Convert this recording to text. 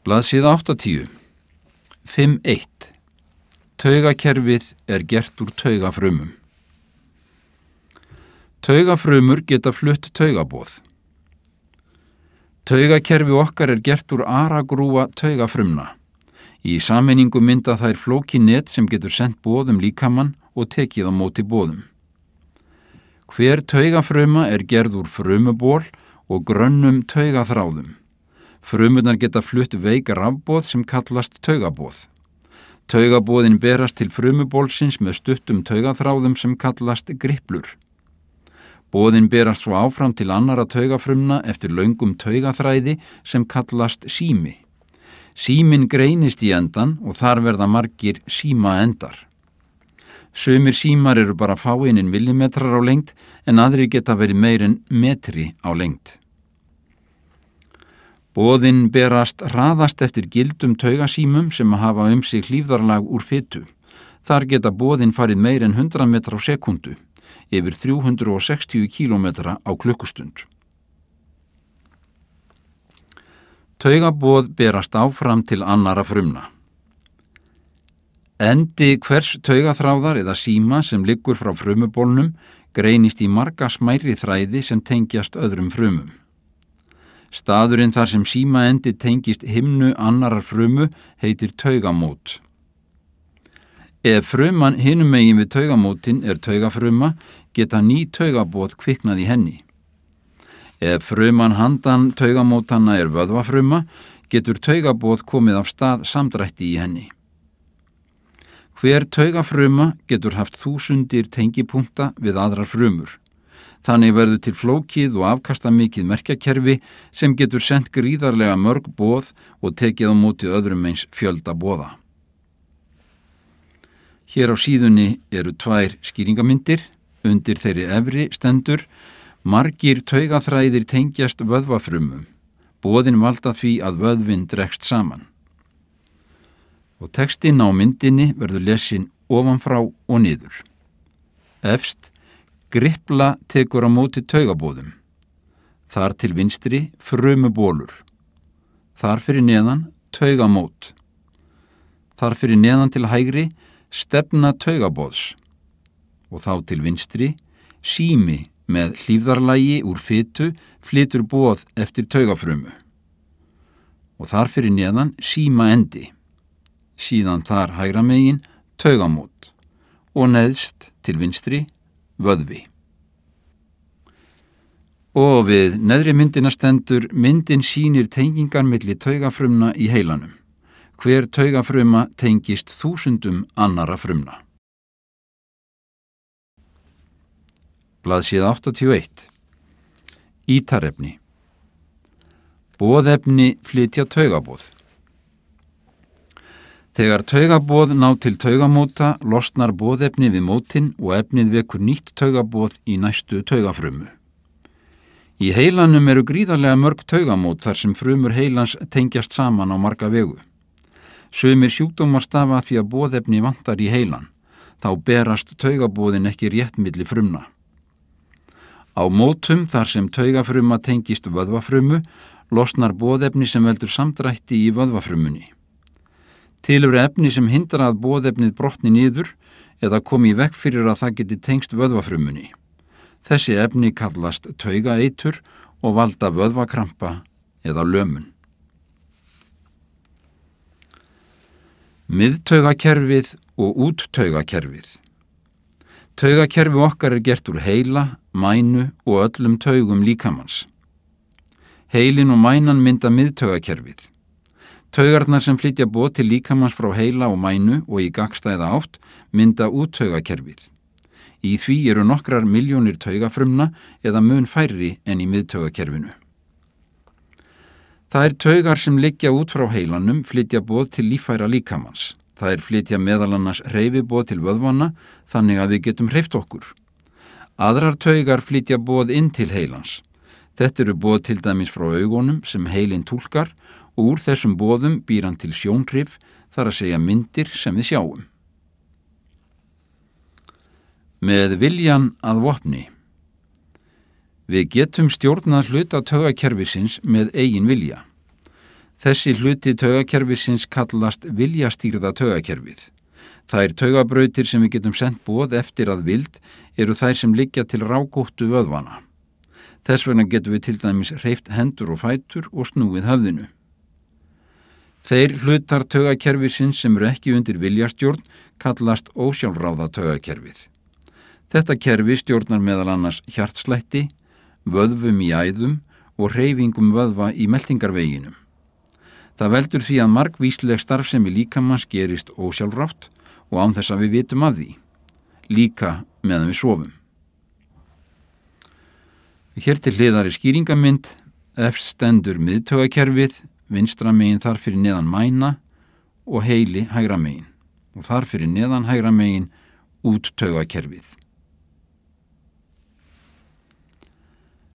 Blaðsíða 80. 5.1. Taugakerfið er gert úr taugafrumum. Taugafrumur geta flutt taugaboð. Taugakerfi okkar er gert úr aragrúa taugafrumna. Í sameiningu mynda þær flókið net sem getur sent boðum líkamann og tekið á móti boðum. Hver taugafruma er gerð úr frumuból og grönnum taugaþráðum. Frumurnar geta flutt veik rafboð sem kallast taugaboð. Taugaboðin berast til frumubólsins með stuttum taugaþráðum sem kallast griplur. Boðin berast svo áfram til annara taugafrumna eftir löngum taugaþræði sem kallast sími. Síminn greinist í endan og þar verða margir símaendar. Sumir símar eru bara fáeinir millimetrar á lengd en aðrir geta verið meir en metri á lengd. Boðin berast hraðast eftir gildum taugasímum sem hafa sig hlífðarlag úr fitu. Þar geta boðin farið meir en 100 metra á sekundu, yfir 360 kílómetra á klukkustund. Taugaboð berast áfram til annara frumna. Endi hvers taugaþráðar eða síma sem liggur frá frumubólnum greinist í marga smærri þræði sem tengjast öðrum frumum. Staðurinn þar sem símaendi tengist himnu annarar frumu heitir taugamót. Ef fruman hinum megin við taugamótin er taugafruma, geta ný taugaboð kviknað í henni. Ef fruman handan taugamótanna er vöðvafruma, getur taugaboð komið af stað samdrætti í henni. Hver taugafruma getur haft þúsundir tengipunkta við aðrar frumur. Þannig verður til flókið og afkastamikið merkjakerfi sem getur sent gríðarlega mörg boð og tekið á móti öðrum eins fjölda boða. Hér á síðunni eru 2 skýringamyndir. Undir þeirri efri stendur: margir taugaþræðir tengjast vöðvafrumum. Boðin valda því að vöðvinn dregst saman. Og textinn á myndinni verður lesin ofanfrá og niður. Efst: gripla tekur á móti taugaboðum. Þar til vinstri frumubólur. Þar fyrir neðan taugamót. Þar fyrir neðan til hægri stefna taugaboðs. Og þá til vinstri sími með hlífðarlagi úr fitu flytur boð eftir taugafrumu. Og þar fyrir neðan símaendi. Síðan þar hægra megin taugamót. Og neðst til vinstri vöðvi. Og við neðri myndina stendur: myndin sýnir tengingar milli taugafrumna í heilanum. Hver taugafruma tengist þúsundum annara frumna. Blaðsíða 81. Ítarefni. Boðefni flytja taugaboð. Þegar taugaboð ná til taugamóta losnar boðefni við mótin og efnið vekur nýtt taugaboð í næstu taugafrumu. Í heilanum eru gríðarlega mörg taugamót þar sem frumur heilans tengjast saman á marga vegu. Sumir sjúkdómar stafa því að boðefni vantar í heilan. Þá berast taugaboðin ekki rétt milli frumna. Á mótum þar sem taugafruma tengist vöðvafrumu losnar boðefni sem veldur samdrætti í vöðvafrumunni. Til eru efni sem hindra að boðefnið brotni niður eða komi í veg fyrir að það geti tengst vöðvafrumunni. Þessi efni kallast taugaeitur og valda vöðvakrampa eða lömun. Miðtaugakerfið og úttaugakerfið. Taugakerfi okkar er gert úr heila, mænu og öllum taugum líkamans. Heilin og mænan mynda miðtaugakerfið. Taugarnar sem flytja boð til líkamans frá heila og mænu og í gagnstæða átt mynda úttaugakerfið. Í því eru nokkrar milljónir taugafrumna eða mun færri en í miðtaugakerfinu. Þær taugar sem liggja út frá heilanum flytja boð til líffæra líkamans. Þær flytja meðal annars hreyfiboð til vöðvanna þannig að við getum hreyft okkur. Aðrar taugar flytja boð inn til heilans. Þetta eru boð til dæmis frá augunum sem heilin túlkar og úr þessum boðum býr hann til sjónhrif, þar að segja myndir sem við sjáum. Með viljan að vopni. Við getum stjórnað hluta taugakerfisins með eigin vilja. Þessi hluti taugakerfisins kallast viljastýrða taugakerfið. Þær taugabrautir sem við getum sent boð eftir að vild eru þær sem liggja til rákóttu vöðvana. Þess vegna getum við til dæmis hreyft hendur og fætur og snúið höfðinu. Þeir hlutar taugakerfisins sem eru ekki undir viljastjórn kallast ósjálfráða taugakerfið. Þetta kerfi stjórnar meðal annars hjartslætti, vöðvum í æðum og hreyfingum vöðva í meltingarveginum. Það veldur því að margvísleg starfsemi líkamans gerist ósjálfrátt og án þess að við vitum af því, líka meðan við sofum. Hér til hliðar skýringamynd, efst stendur miðtaugakerfið, vinstra megin þar fyrir neðan mæna og heili hægra megin og þar fyrir neðan hægra megin út taugakerfið.